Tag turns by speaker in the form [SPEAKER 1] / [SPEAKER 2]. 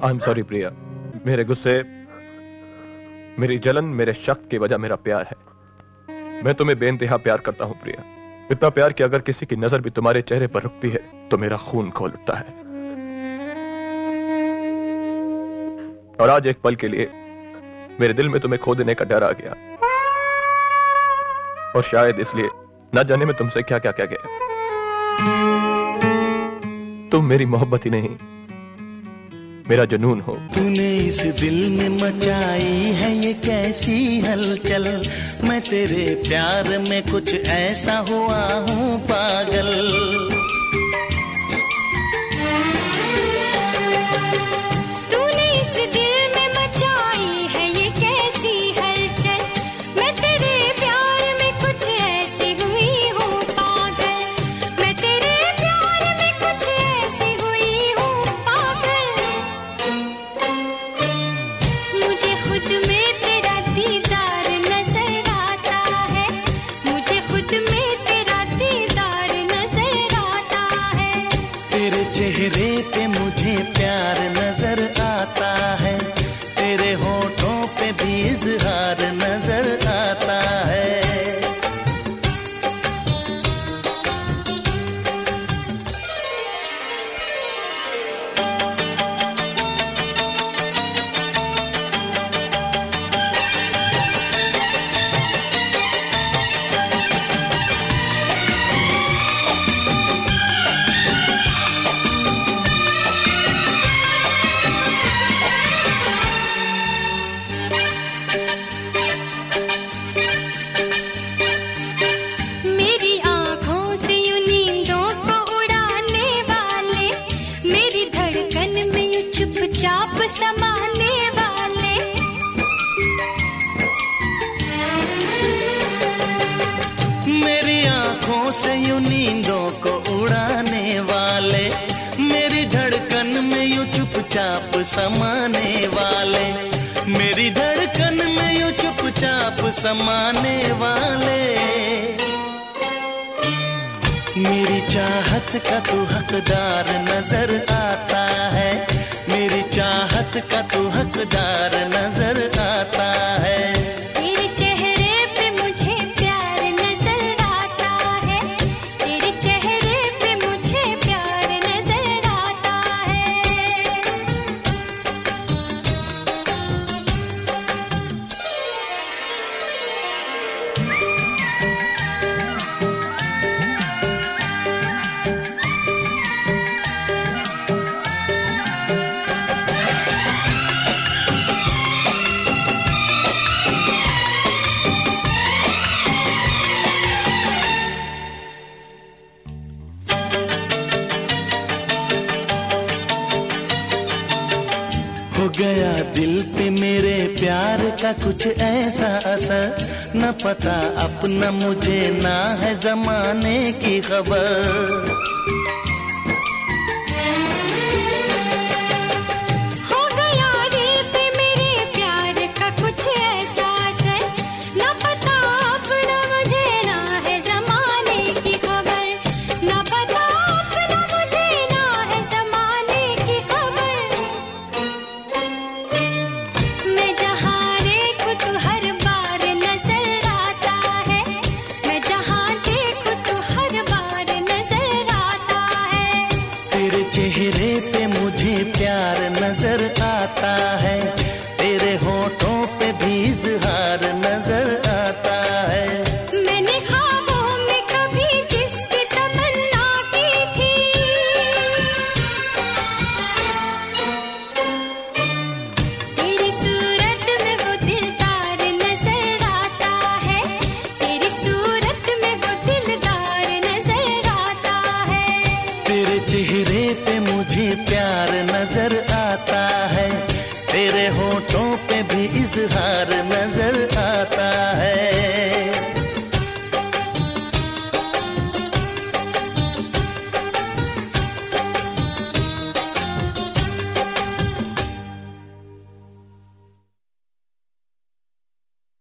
[SPEAKER 1] I am sorry प्रिया, मेरे गुस्से, मेरी जलन, मेरे शक की वजह मेरा प्यार है। मैं तुम्हें बेइंतहा प्यार करता हूं प्रिया, इतना प्यार कि अगर किसी की नजर भी तुम्हारे चेहरे पर रुकती है तो मेरा खून खौल उठता है। और आज एक पल के लिए मेरे दिल में तुम्हें खो देने का डर आ गया, और शायद इसलिए न जाने में तुमसे क्या क्या कह गया। तुम मेरी मोहब्बत ही नहीं, मेरा जुनून हो।
[SPEAKER 2] तूने इस दिल में मचाई है ये कैसी हलचल, मैं तेरे प्यार में कुछ ऐसा हुआ हूँ पागल।
[SPEAKER 3] तूने इस दिल में मचाई है ये कैसी हलचल, मैं तेरे प्यार में कुछ ऐसी हुई हूँ पागल। मैं तेरे प्यार में कुछ ऐसी हुई हूँ पागल। मुझे खुद में तेरा दीदार नजर आता है, मुझे खुद में तेरा दीदार नजर आता है।
[SPEAKER 2] तेरे चेहरे पे मुझे प्यार नजर आता है, तेरे होठों पे भी इजहार नजर आता है।
[SPEAKER 3] मेरी आँखों से यूं नींदों को उड़ाने वाले, मेरी धड़कन में यूं चुपचाप समाने वाले।
[SPEAKER 2] मेरी आंखों से यूं नींदों को उड़ाने वाले, मेरी धड़कन में यूं चुपचाप समाने वाले। मेरी धड़कन में यूं चुपचाप समाने वाले। मेरी चाहत का तू हकदार नजर आता है, मेरी चाहत का तू हकदार नजर आता है।
[SPEAKER 3] तेरे चेहरे पे मुझे प्यार नजर आता है, तेरे चेहरे पे मुझे प्यार नजर आता है।
[SPEAKER 2] हो गया दिल पे मेरे प्यार का कुछ ऐसा असर, न पता अपना मुझे ना है जमाने की खबर।
[SPEAKER 3] हो गया दिल पे मेरे प्यार का कुछ ऐसा असर, ना पता अपना मुझे ना है जमाने की खबर। ना पता अपना मुझे ना है जमाने की खबर। मैं जहाँ देखूं तू हर बार नजर आता है, मैं जहाँ देखूं तू हर बार नजर आता है।
[SPEAKER 2] तेरे चेहरे पे मुझे प्यार नजर आता है,